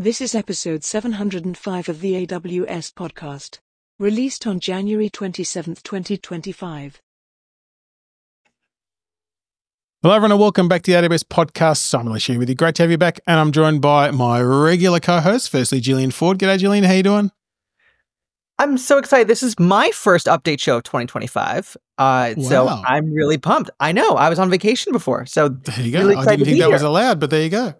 This is episode 705 of the AWS podcast, released on January 27, 2025. Hello everyone and welcome back to the AWS podcast. Simon Lesh here with you. Great to have you back. And I'm joined by my regular co-host, firstly, Gillian Ford. G'day, Gillian. How you doing? I'm so excited. This is my first update show of 2025. So I'm really pumped. I know. I was on vacation before. So there you go. Really I didn't think that was allowed, but there you go.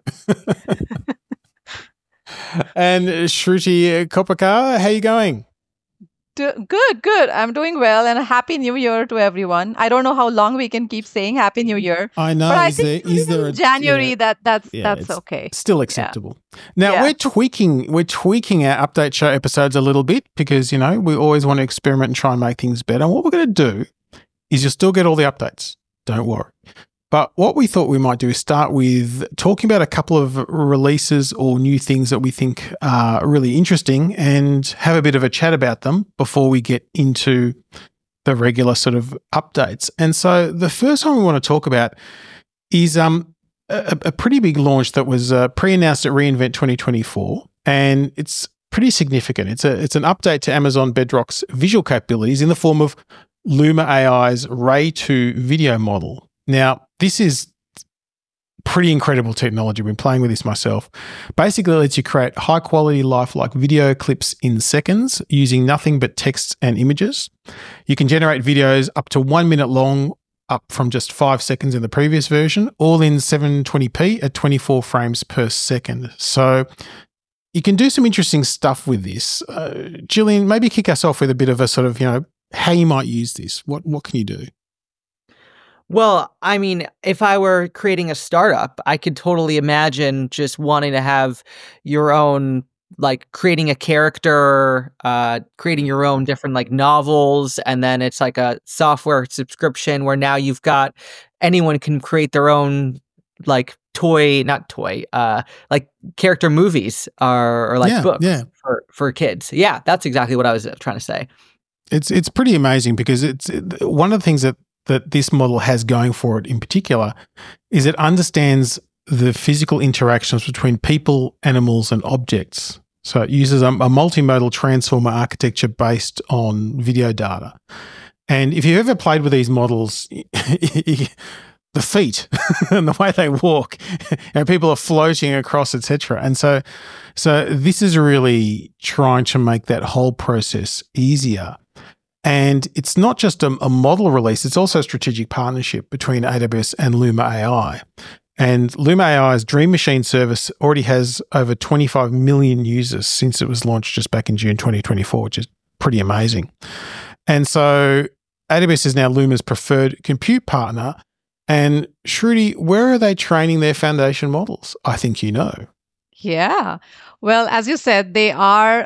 And Shruti Kopakar, how you going? Good. I'm doing well, and a happy new year to everyone. I don't know how long we can keep saying happy new year. I know. But I think January that's okay. Still acceptable. Now we're tweaking our update show episodes a little bit because, we always want to experiment and try and make things better. And what we're going to do is you'll still get all the updates. Don't worry. But what we thought we might do is start with talking about a couple of releases or new things that we think are really interesting and have a bit of a chat about them before we get into the regular sort of updates. And so the first one we want to talk about is a pretty big launch that was pre-announced at reInvent 2024, and it's pretty significant. It's an update to Amazon Bedrock's visual capabilities in the form of Luma AI's Ray 2 video model. Now, this is pretty incredible technology. I've been playing with this myself. Basically, it lets you create high-quality, lifelike video clips in seconds using nothing but text and images. You can generate videos up to 1 minute long, up from just 5 seconds in the previous version, all in 720p at 24 frames per second. So you can do some interesting stuff with this. Gillian, maybe kick us off with a bit of a sort of, how you might use this. What can you do? Well, I mean, if I were creating a startup, I could totally imagine just wanting to have your own, like creating a character, creating your own different like novels, and then it's like a software subscription where now you've got anyone can create their own like like character movies or like books for kids. Yeah, that's exactly what I was trying to say. It's pretty amazing because it's one of the things that this model has going for it in particular is it understands the physical interactions between people, animals, and objects. So it uses a multimodal transformer architecture based on video data. And if you've ever played with these models, the feet and the way they walk, people are floating across, etc. And so this is really trying to make that whole process easier. And it's not just a model release, it's also a strategic partnership between AWS and Luma AI. And Luma AI's Dream Machine service already has over 25 million users since it was launched just back in June 2024, which is pretty amazing. And so AWS is now Luma's preferred compute partner. And Shruti, where are they training their foundation models? I think you know. Yeah. Well, as you said, they are,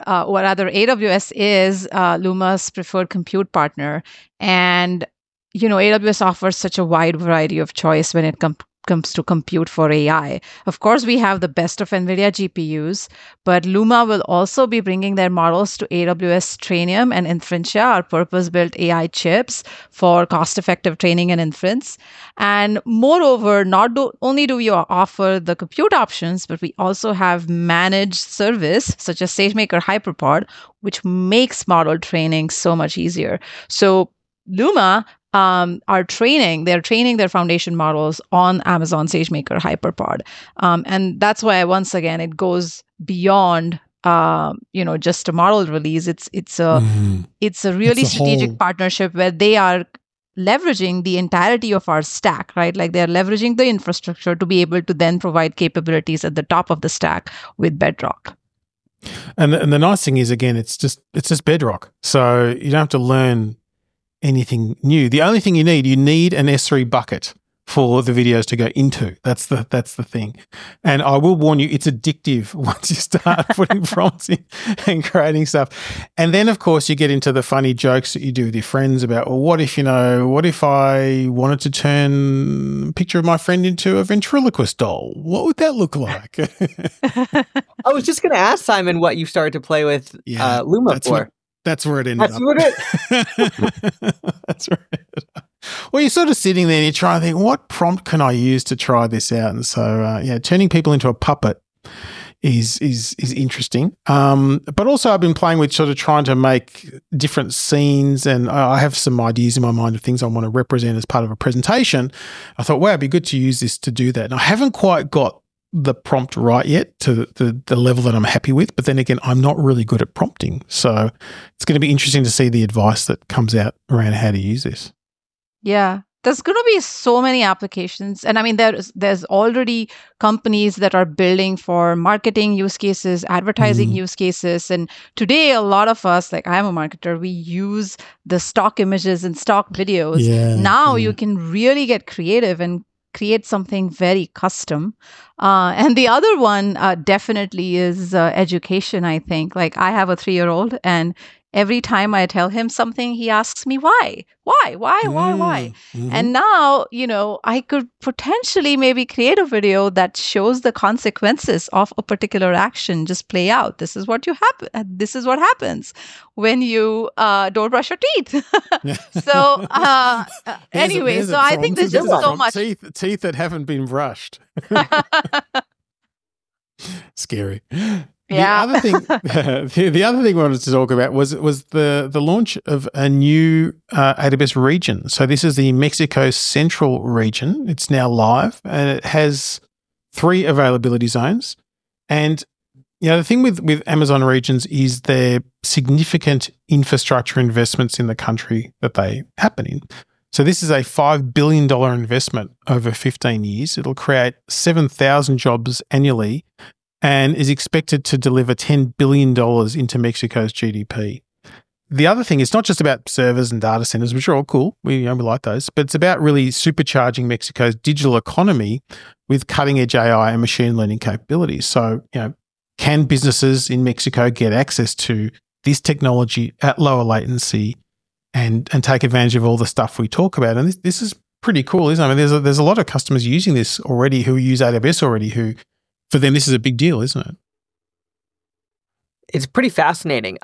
AWS is Luma's preferred compute partner. And, AWS offers such a wide variety of choice when it comes to compute for AI. Of course, we have the best of NVIDIA GPUs, but Luma will also be bringing their models to AWS Trainium and Inferentia, our purpose-built AI chips for cost-effective training and inference. And moreover, only do we offer the compute options, but we also have managed service such as SageMaker HyperPod, which makes model training so much easier. So Luma they're training their foundation models on Amazon SageMaker HyperPod. And that's why, once again, it goes beyond, just a model release. It's a really strategic partnership where they are leveraging the entirety of our stack, right? Like they're leveraging the infrastructure to be able to then provide capabilities at the top of the stack with Bedrock. And the nice thing is, again, it's just Bedrock. So you don't have to learn anything new. The only thing you need an S3 bucket for the videos to go into. That's the thing. And I will warn you, it's addictive once you start putting prompts in and creating stuff. And then, of course, you get into the funny jokes that you do with your friends about, well, what if I wanted to turn a picture of my friend into a ventriloquist doll? What would that look like? I was just going to ask Simon what you started to play with Luma for. That's where it ended up. That's right. Well, you're sort of sitting there and you're trying to think, what prompt can I use to try this out? And so, turning people into a puppet is interesting. But also I've been playing with sort of trying to make different scenes, and I have some ideas in my mind of things I want to represent as part of a presentation. I thought, wow, it'd be good to use this to do that. And I haven't quite got the prompt right yet to the level that I'm happy with. But then again, I'm not really good at prompting. So it's going to be interesting to see the advice that comes out around how to use this. Yeah. There's going to be so many applications. And I mean, there's already companies that are building for marketing use cases, advertising use cases. And today, a lot of us, like I'm a marketer, we use the stock images and stock videos. Now you can really get creative and create something very custom. And the other one definitely is education, I think. Like I have a 3-year-old, and every time I tell him something, he asks me why? And now, I could potentially maybe create a video that shows the consequences of a particular action just play out. This is what happens when you don't brush your teeth. So anyway, so I think there's just so much. Teeth that haven't been brushed. Scary. Yeah. The other thing we wanted to talk about was the launch of a new AWS region. So this is the Mexico Central region. It's now live, and it has 3 availability zones. And the thing with Amazon regions is their significant infrastructure investments in the country that they happen in. So this is a $5 billion investment over 15 years. It'll create 7,000 jobs annually, and is expected to deliver $10 billion into Mexico's GDP. The other thing, it's not just about servers and data centers, which are all cool. We like those, but it's about really supercharging Mexico's digital economy with cutting-edge AI and machine learning capabilities. So, can businesses in Mexico get access to this technology at lower latency and take advantage of all the stuff we talk about? And this is pretty cool, isn't it? I mean, there's a lot of customers using this already who use AWS already who, for them, this is a big deal, isn't it? It's pretty fascinating.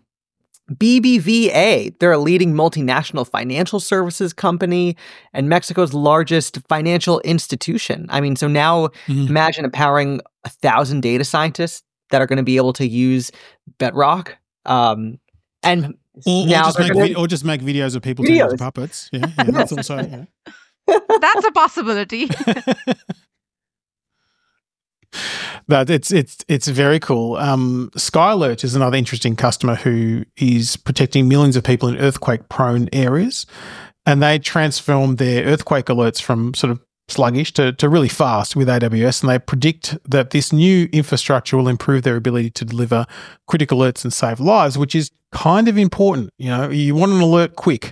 BBVA, they're a leading multinational financial services company and Mexico's largest financial institution. I mean, so now imagine empowering 1,000 data scientists that are going to be able to use Bedrock. Or just make videos of people doing puppets. Yeah, that's also that's a possibility. But it's very cool. SkyAlert is another interesting customer who is protecting millions of people in earthquake-prone areas, and they transformed their earthquake alerts from sort of sluggish to really fast with AWS, and they predict that this new infrastructure will improve their ability to deliver critical alerts and save lives, which is kind of important. You want an alert quick.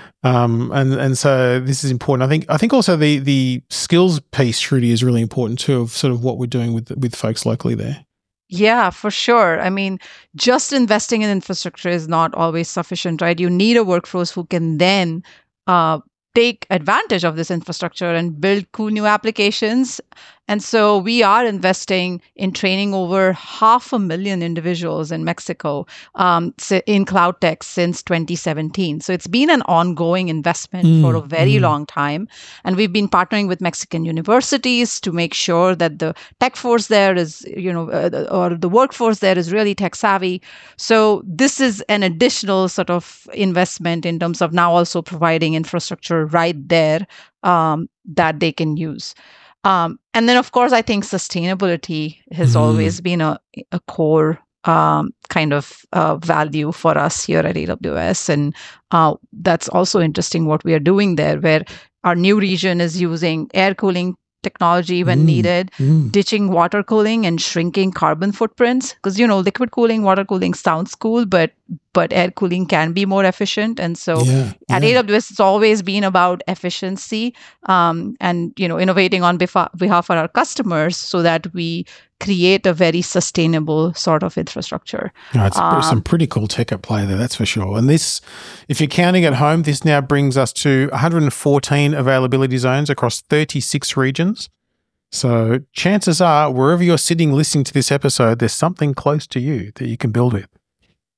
And so this is important. I think also the skills piece, Shruti, is really important too, of sort of what we're doing with folks locally there. Yeah, for sure. I mean, just investing in infrastructure is not always sufficient, right? You need a workforce who can then take advantage of this infrastructure and build cool new applications. And so we are investing in training over 500,000 individuals in Mexico in cloud tech since 2017. So it's been an ongoing investment for a very long time. And we've been partnering with Mexican universities to make sure that the tech force there is, or the workforce there is really tech savvy. So this is an additional sort of investment in terms of now also providing infrastructure right there that they can use. And then, of course, I think sustainability has always been a core kind of value for us here at AWS. And that's also interesting what we are doing there, where our new region is using air cooling technology when needed, ditching water cooling and shrinking carbon footprints. Because, liquid cooling, water cooling sounds cool, but air cooling can be more efficient. And so at AWS, it's always been about efficiency and, innovating on behalf of our customers so that we create a very sustainable sort of infrastructure. It's some pretty cool tech at play there, that's for sure. And this, if you're counting at home, this now brings us to 114 availability zones across 36 regions. So chances are, wherever you're sitting listening to this episode, there's something close to you that you can build with.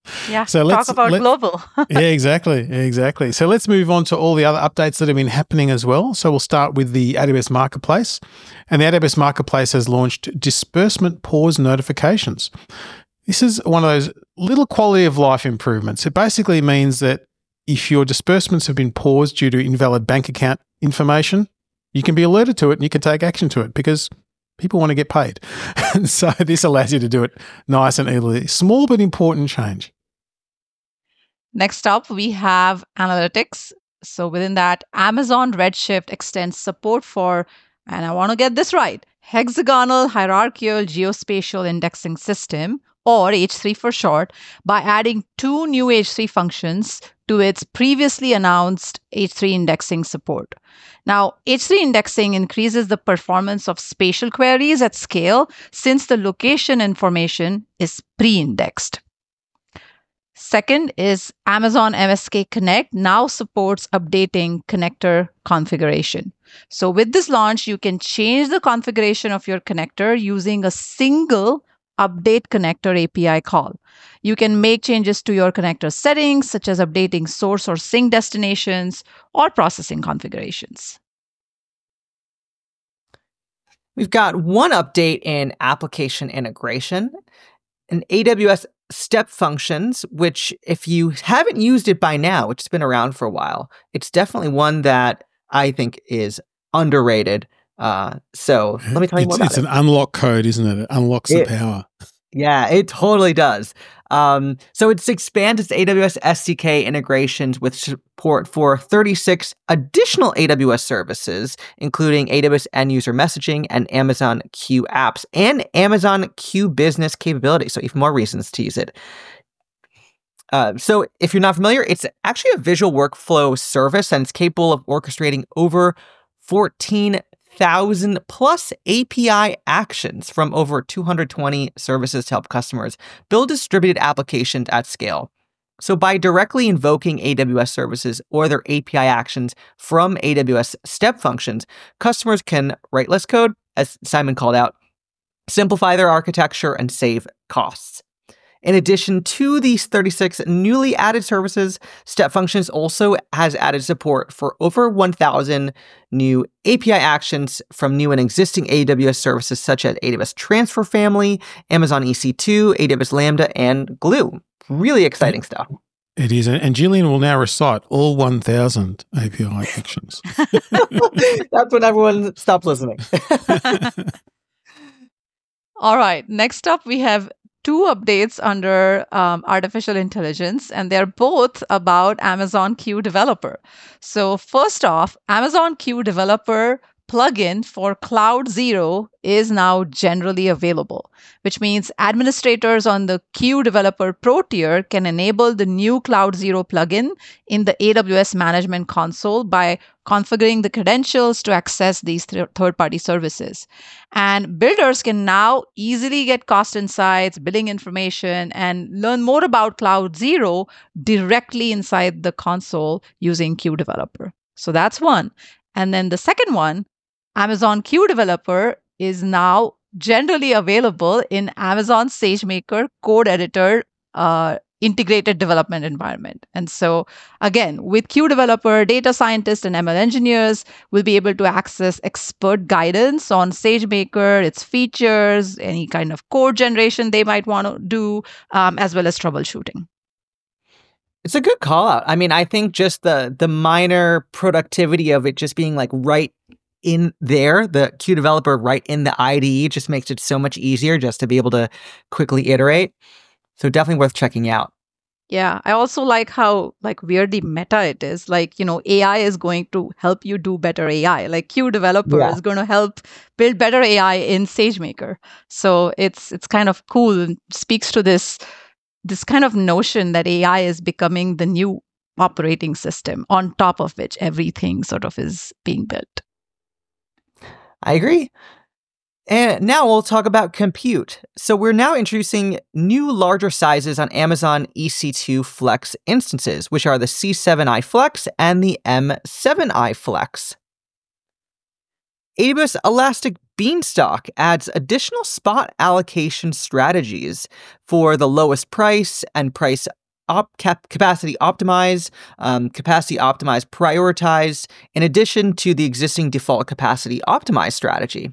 Yeah, So talk about global. Yeah, exactly. So let's move on to all the other updates that have been happening as well. So we'll start with the AWS Marketplace. And the AWS Marketplace has launched disbursement pause notifications. This is one of those little quality of life improvements. It basically means that if your disbursements have been paused due to invalid bank account information, you can be alerted to it and you can take action to it because people want to get paid. And so this allows you to do it nice and easily. Small but important change. Next up, we have analytics. So within that, Amazon Redshift extends support for, and I want to get this right, hexagonal hierarchical geospatial indexing system, or H3 for short, by adding 2 new H3 functions to its previously announced H3 indexing support. Now, H3 indexing increases the performance of spatial queries at scale since the location information is pre-indexed. Second is Amazon MSK Connect now supports updating connector configuration. So with this launch, you can change the configuration of your connector using a single update connector API call. You can make changes to your connector settings, such as updating source or sync destinations or processing configurations. We've got one update in application integration, an AWS Step Functions, which if you haven't used it by now, which has been around for a while, it's definitely one that I think is underrated. So let me tell you more about it. It's an unlock code, isn't it? It unlocks the power. Yeah, it totally does. So it's expanded its AWS SDK integrations with support for 36 additional AWS services, including AWS End User Messaging and Amazon Q Apps and Amazon Q Business capabilities. So even more reasons to use it. So if you're not familiar, it's actually a visual workflow service, and it's capable of orchestrating over 14,000 plus API actions from over 220 services to help customers build distributed applications at scale. So by directly invoking AWS services or their API actions from AWS Step Functions, customers can write less code, as Simon called out, simplify their architecture, and save costs. In addition to these 36 newly added services, Step Functions also has added support for over 1,000 new API actions from new and existing AWS services such as AWS Transfer Family, Amazon EC2, AWS Lambda, and Glue. Really exciting stuff. It is. And Gillian will now recite all 1,000 API actions. That's when everyone stopped listening. All right. Next up, we have 2 updates under artificial intelligence, and they're both about Amazon Q Developer. So first off, Amazon Q Developer plugin for Cloud Zero is now generally available, which means administrators on the Q Developer Pro tier can enable the new Cloud Zero plugin in the AWS Management Console by configuring the credentials to access these third-party services. And builders can now easily get cost insights, billing information, and learn more about Cloud Zero directly inside the console using Q Developer. So that's one. And then the second one, Amazon Q Developer is now generally available in Amazon SageMaker code editor integrated development environment. And so again, with Q Developer, data scientists and ML engineers will be able to access expert guidance on SageMaker, its features, any kind of code generation they might want to do, as well as troubleshooting. It's a good call out. I mean, I think just the minor productivity of it just being like right in there, the Q Developer right in the IDE just makes it so much easier just to be able to quickly iterate. So definitely worth checking out. Yeah, I also like how weirdly meta it is. AI is going to help you do better AI. Like Q Developer is going to help build better AI in SageMaker. So it's kind of cool and speaks to this kind of notion that AI is becoming the new operating system on top of which everything sort of is being built. I agree. And now we'll talk about compute. So we're now introducing new larger sizes on Amazon EC2 Flex instances, which are the C7i Flex and the M7i Flex. AWS Elastic Beanstalk adds additional spot allocation strategies for the lowest price and capacity optimize, prioritize, in addition to the existing default capacity optimize strategy.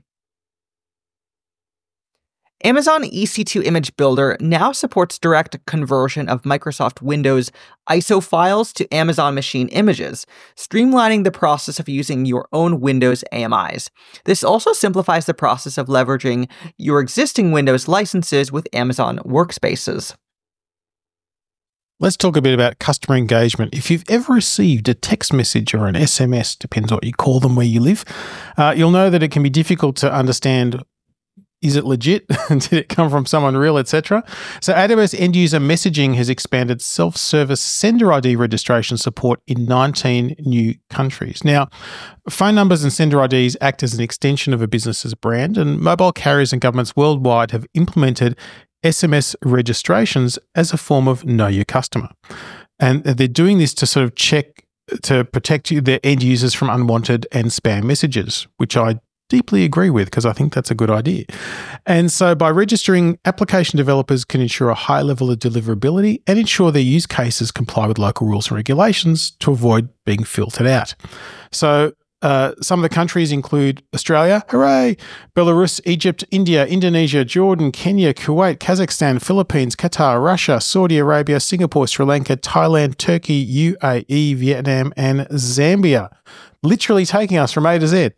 Amazon EC2 Image Builder now supports direct conversion of Microsoft Windows ISO files to Amazon machine images, streamlining the process of using your own Windows AMIs. This also simplifies the process of leveraging your existing Windows licenses with Amazon Workspaces. Let's talk a bit about customer engagement. If you've ever received a text message or an SMS, depends what you call them where you live, you'll know that it can be difficult to understand. Is it legit? Did it come from someone real, etc.? So AWS end-user messaging has expanded self-service sender ID registration support in 19 new countries. Now, phone numbers and sender IDs act as an extension of a business's brand, and mobile carriers and governments worldwide have implemented SMS registrations as a form of know your customer. And they're doing this to sort of check, to protect their end users from unwanted and spam messages, which I deeply agree with because I think that's a good idea. And so by registering, application developers can ensure a high level of deliverability and ensure their use cases comply with local rules and regulations to avoid being filtered out. So some of the countries include Australia, hooray, Belarus, Egypt, India, Indonesia, Jordan, Kenya, Kuwait, Kazakhstan, Philippines, Qatar, Russia, Saudi Arabia, Singapore, Sri Lanka, Thailand, Turkey, UAE, Vietnam, and Zambia. Literally taking us from A to Z.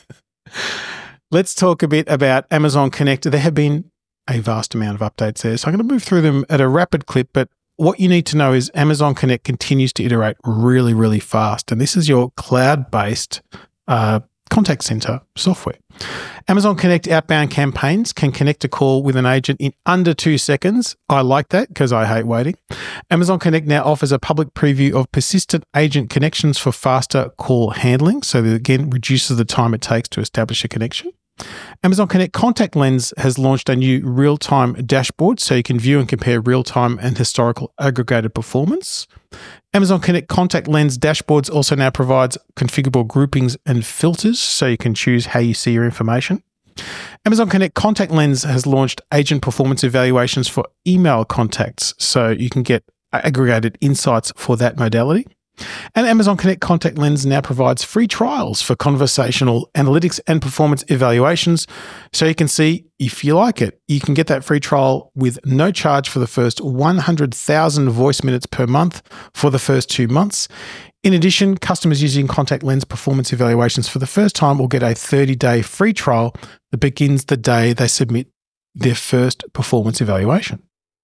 Let's talk a bit about Amazon Connect. There have been a vast amount of updates there, so I'm going to move through them at a rapid clip, but what you need to know is Amazon Connect continues to iterate really, really fast, and this is your cloud-based contact center software. Amazon Connect outbound campaigns can connect a call with an agent in under 2 seconds. I like that because I hate waiting. Amazon Connect now offers a public preview of persistent agent connections for faster call handling. So that again, reduces the time it takes to establish a connection. Amazon Connect Contact Lens has launched a new real-time dashboard so you can view and compare real-time and historical aggregated performance. Amazon Connect Contact Lens dashboards also now provides configurable groupings and filters so you can choose how you see your information. Amazon Connect Contact Lens has launched agent performance evaluations for email contacts so you can get aggregated insights for that modality. And Amazon Connect Contact Lens now provides free trials for conversational analytics and performance evaluations so you can see if you like it. You can get that free trial with no charge for the first 100,000 voice minutes per month for the first 2 months. In addition, customers using Contact Lens performance evaluations for the first time will get a 30-day free trial that begins the day they submit their first performance evaluation.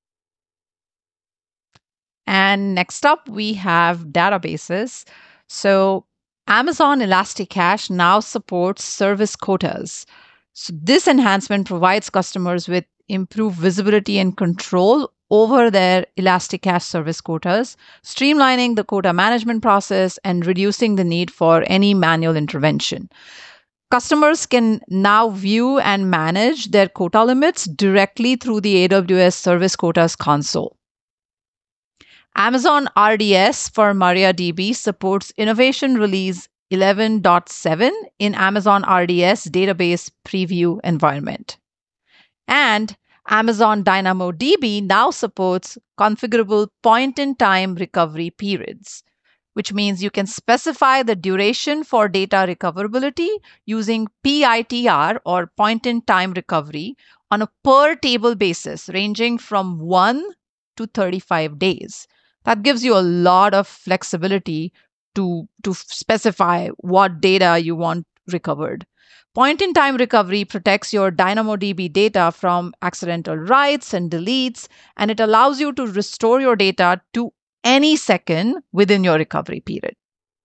And next up, we have databases. So Amazon Elasticache now supports service quotas. So this enhancement provides customers with improved visibility and control over their Elasticache service quotas, streamlining the quota management process and reducing the need for any manual intervention. Customers can now view and manage their quota limits directly through the AWS Service Quotas console. Amazon RDS for MariaDB supports Innovation Release 11.7 in Amazon RDS database preview environment. And Amazon DynamoDB now supports configurable point-in-time recovery periods, which means you can specify the duration for data recoverability using PITR or point-in-time recovery on a per-table basis ranging from 1 to 35 days. That gives you a lot of flexibility to specify what data you want recovered. Point-in-time recovery protects your DynamoDB data from accidental writes and deletes, and it allows you to restore your data to any second within your recovery period.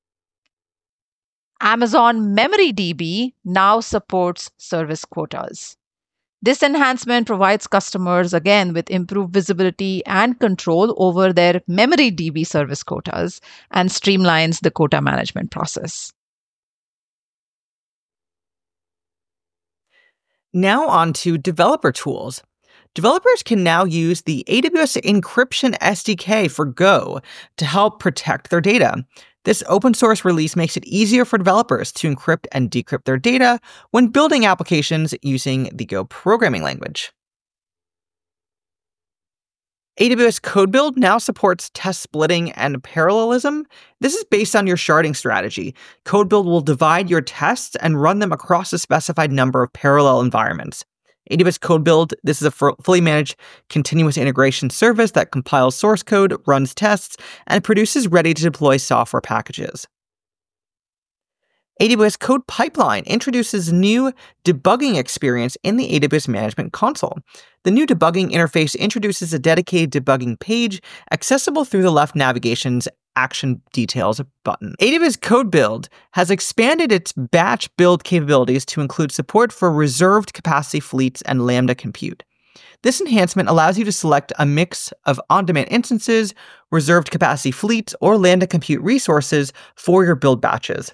Amazon MemoryDB now supports service quotas. This enhancement provides customers, again, with improved visibility and control over their MemoryDB service quotas and streamlines the quota management process. Now on to developer tools. Developers can now use the AWS Encryption SDK for Go to help protect their data. This open source release makes it easier for developers to encrypt and decrypt their data when building applications using the Go programming language. AWS CodeBuild now supports test splitting and parallelism. This is based on your sharding strategy. CodeBuild will divide your tests and run them across a specified number of parallel environments. AWS CodeBuild, this is a fully managed continuous integration service that compiles source code, runs tests, and produces ready-to-deploy software packages. AWS Code Pipeline introduces new debugging experience in the AWS Management Console. The new debugging interface introduces a dedicated debugging page accessible through the left navigation's Action Details button. AWS CodeBuild has expanded its batch build capabilities to include support for reserved capacity fleets and Lambda compute. This enhancement allows you to select a mix of on-demand instances, reserved capacity fleets, or Lambda compute resources for your build batches.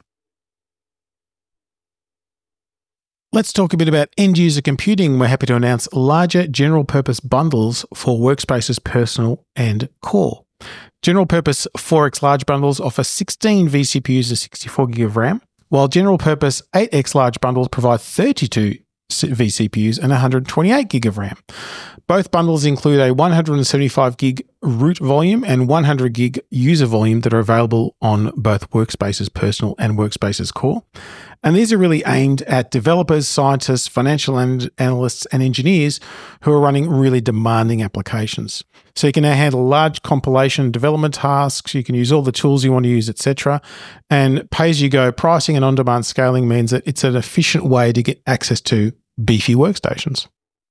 Let's talk a bit about end-user computing. We're happy to announce larger general-purpose bundles for Workspace's Personal and Core. General-purpose 4x large bundles offer 16 vCPUs and 64 GB of RAM, while general-purpose 8x large bundles provide 32 vCPUs and 128 GB of RAM. Both bundles include a 175 GB root volume and 100 GB user volume that are available on both Workspace's Personal and Workspace's Core. And these are really aimed at developers, scientists, financial analysts, and engineers who are running really demanding applications. So you can now handle large compilation and development tasks. You can use all the tools you want to use, etc. And pay-as-you-go pricing and on-demand scaling means that it's an efficient way to get access to beefy workstations.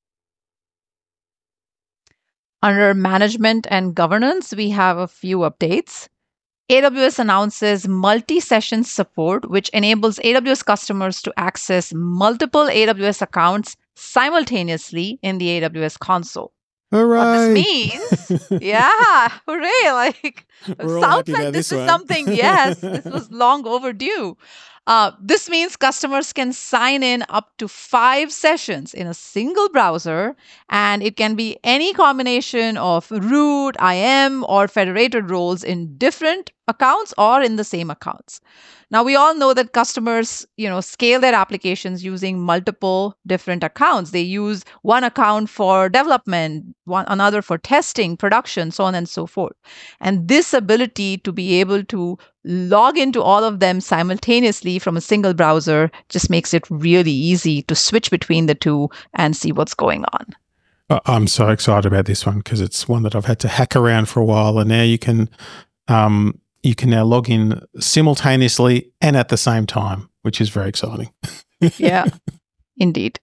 Under management and governance, we have a few updates. AWS announces multi-session support, which enables AWS customers to access multiple AWS accounts simultaneously in the AWS console. Hooray! What this means, yeah, hooray! Like, sounds like this is something, yes, this was long overdue. This means customers can sign in up to 5 sessions in a single browser, and it can be any combination of root, IAM, or federated roles in different accounts or in the same accounts. Now, we all know that customers, scale their applications using multiple different accounts. They use one account for development, another for testing, production, so on and so forth. And this ability to be able to log into all of them simultaneously from a single browser just makes it really easy to switch between the two and see what's going on. I'm so excited about this one because it's one that I've had to hack around for a while, and now you can now log in simultaneously and at the same time, which is very exciting. Yeah, indeed.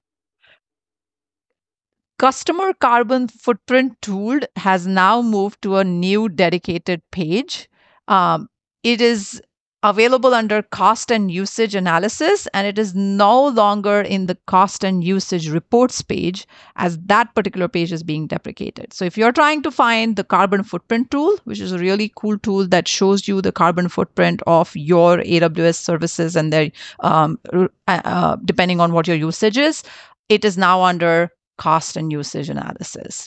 Customer Carbon Footprint tool has now moved to a new dedicated page. It is available under cost and usage analysis, and it is no longer in the cost and usage reports page, as that particular page is being deprecated. So if you're trying to find the carbon footprint tool, which is a really cool tool that shows you the carbon footprint of your AWS services and their depending on what your usage is, it is now under cost and usage analysis.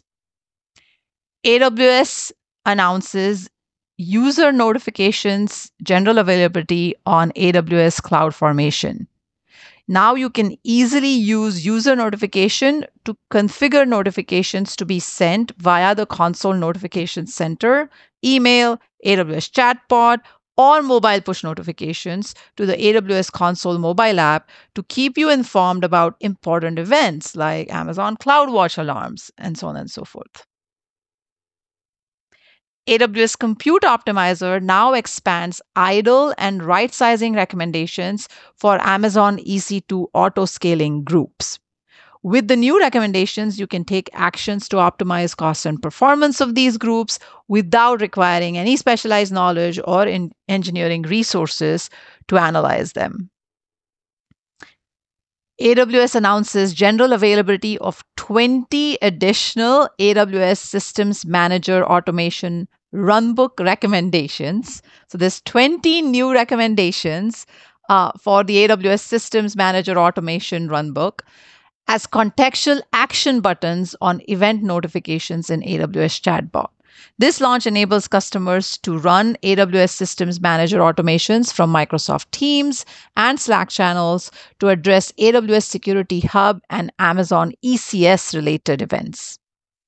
AWS announces user notifications general availability on AWS CloudFormation. Now you can easily use user notification to configure notifications to be sent via the console notification center, email, AWS chatbot, or mobile push notifications to the AWS console mobile app to keep you informed about important events like Amazon CloudWatch alarms and so on and so forth. AWS Compute Optimizer now expands idle and right-sizing recommendations for Amazon EC2 auto-scaling groups. With the new recommendations, you can take actions to optimize cost and performance of these groups without requiring any specialized knowledge or engineering resources to analyze them. AWS announces general availability of 20 additional AWS Systems Manager Automation Runbook recommendations. So there's 20 new recommendations for the AWS Systems Manager Automation Runbook as contextual action buttons on event notifications in AWS Chatbot. This launch enables customers to run AWS Systems Manager automations from Microsoft Teams and Slack channels to address AWS Security Hub and Amazon ECS-related events.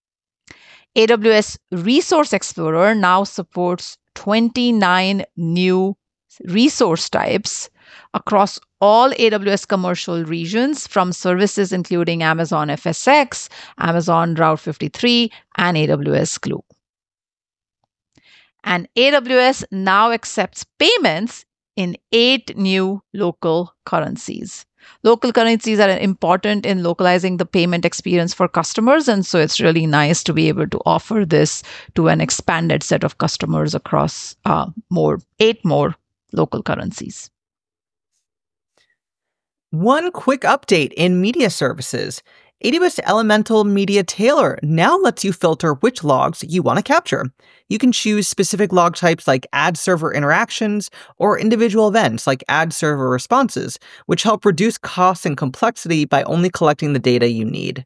AWS Resource Explorer now supports 29 new resource types across all AWS commercial regions from services including Amazon FSx, Amazon Route 53, and AWS Glue. And AWS now accepts payments in 8 new local currencies. Local currencies are important in localizing the payment experience for customers, and so it's really nice to be able to offer this to an expanded set of customers across 8 more local currencies. One quick update in media services. AWS Elemental Media Tailor now lets you filter which logs you want to capture. You can choose specific log types like ad server interactions or individual events like ad server responses, which help reduce costs and complexity by only collecting the data you need.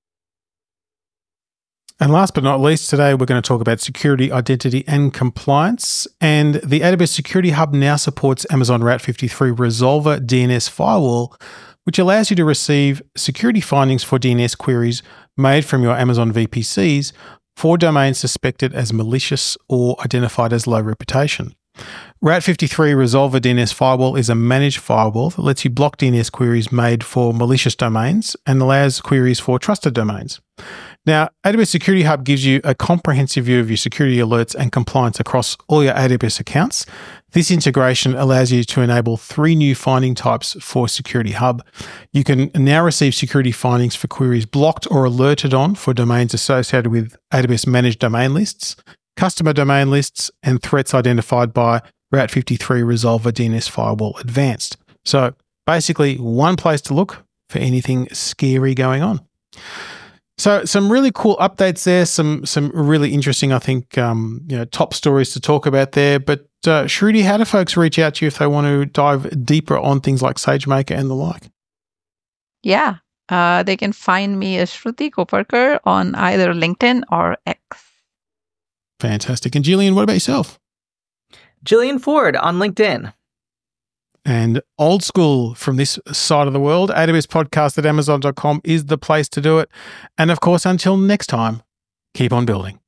And last but not least, today we're going to talk about security, identity, and compliance. And the AWS Security Hub now supports Amazon Route 53 Resolver DNS Firewall, which allows you to receive security findings for DNS queries made from your Amazon VPCs for domains suspected as malicious or identified as low reputation. Route 53 Resolver DNS Firewall is a managed firewall that lets you block DNS queries made for malicious domains and allows queries for trusted domains. Now, AWS Security Hub gives you a comprehensive view of your security alerts and compliance across all your AWS accounts. This integration allows you to enable 3 new finding types for Security Hub. You can now receive security findings for queries blocked or alerted on for domains associated with AWS managed domain lists, customer domain lists, and threats identified by Route 53 Resolver DNS Firewall Advanced. So basically, one place to look for anything scary going on. So some really cool updates there, some really interesting, I think, top stories to talk about there. But Shruti, how do folks reach out to you if they want to dive deeper on things like SageMaker and the like? Yeah, they can find me as Shruti Koparkar on either LinkedIn or X. Fantastic. And Jillian, what about yourself? Jillian Ford on LinkedIn. And old school from this side of the world, AWS podcast at amazon.com is the place to do it. And of course, until next time, keep on building.